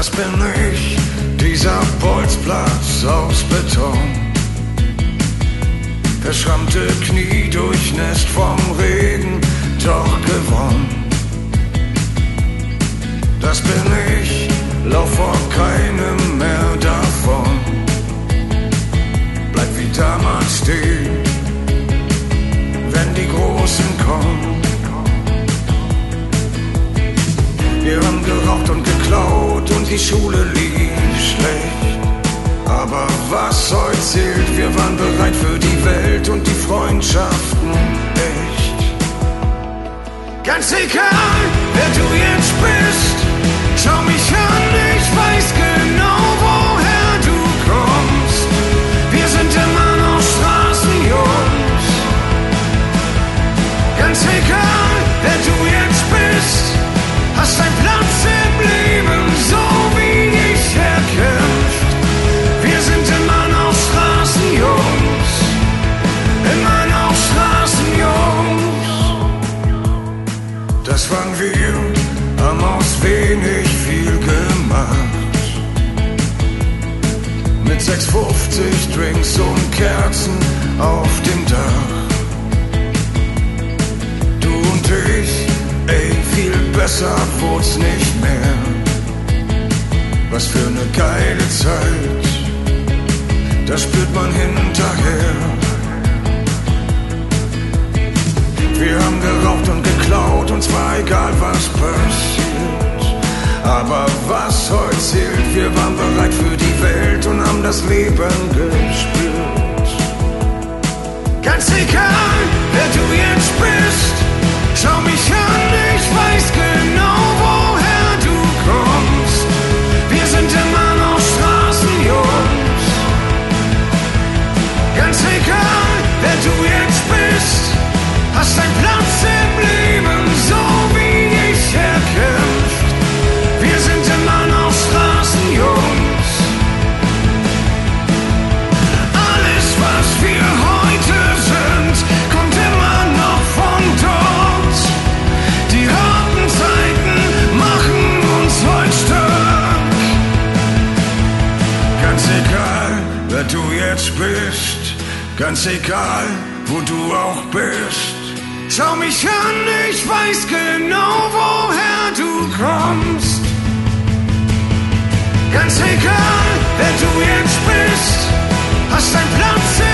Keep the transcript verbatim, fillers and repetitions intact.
Das bin ich, dieser Bolzplatz aus Beton. Verschrammte Knie durchnässt vom Regen, doch gewonnen. Das bin ich, lauf vor keinem mehr davon. Bleib wie damals stehen, wenn die Großen kommen. Wir haben geraucht und geklaut und die Schule lief schlecht. Aber was heute zählt, wir waren bereit für die Welt und die Freundschaften echt. Ganz egal, wer du jetzt bist, schau mich an, ich weiß genau, woher du kommst. Wir sind immer noch Straßenjungs. Ganz egal, wer du jetzt bist, hast deinen Platz im Leben, so wie ich erkämpft. Wir sind immer noch Straßenjungs, immer noch Straßenjungs. Das waren wir, haben aus wenig viel gemacht. Mit sechs fünfzig Drinks und Kerzen auf dem Dach. Du und ich, ey, viel besser wurd's nicht mehr. Was für eine geile Zeit, das spürt man hinterher. Wir haben geraucht und geklaut, uns war egal, was passiert. Aber was heute zählt, wir waren bereit für die Welt und haben das Leben gespürt. Ganz egal, wer du jetzt bist, schau mich an, ich weiß genau, woher du kommst. Wir sind immer noch Straßenjungs. Ganz egal, wer du jetzt bist, hast deinen Platz im Leben, so wie ich erkämpft. Wir sind immer noch Straßenjungs. Alles, was wir heute sind, kommt immer noch von dort. Die harten Zeiten machen uns heute stark. Ganz egal, wer du jetzt bist, ganz egal, wo du auch bist. Schau mich an, ich weiß genau, woher du kommst. Ganz egal, wer du jetzt bist, hast deinen Platz im